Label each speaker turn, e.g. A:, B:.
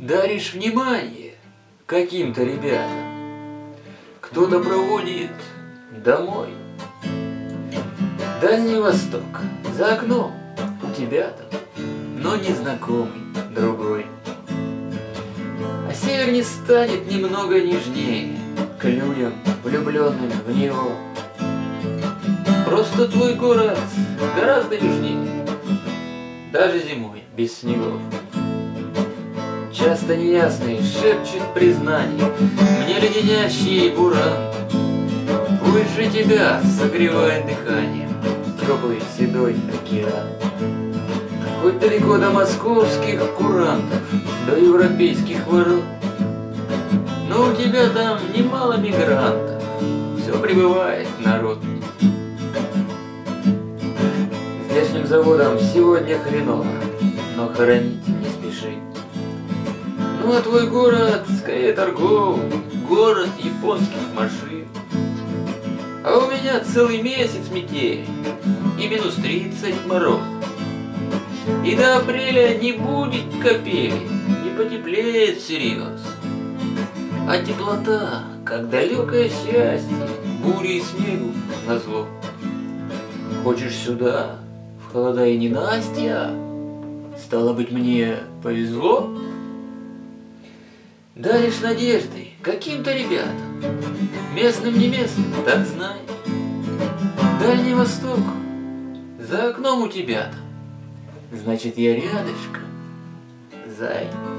A: Даришь внимание каким-то ребятам, кто-то проводит домой. Дальний Восток за окном у тебя там, но незнакомый другой. А север не станет немного нежнее к людям, влюбленным в него. Просто твой город гораздо южнее, даже зимой без снегов. Часто неясный шепчет признание мне леденящий буран. Пусть же тебя согревает дыханием теплый седой океан. Хоть далеко до московских курантов, до европейских ворот, но у тебя там немало мигрантов, все прибывает народ. Здешним заводом сегодня хреново, но хоронить не спеши. Ну а твой город скорее торговый, город японских машин. А у меня целый месяц метели и минус 30 мороз. И до апреля не будет капели, не потеплеет всерьез. А теплота, как далекое счастье, бури и снегу назло. Хочешь сюда, в холода и ненастья? Стало быть, мне повезло? Даришь надежды каким-то ребятам, местным не местным, так знай. Дальний Восток за окном у тебя там, значит, я рядышком, зай.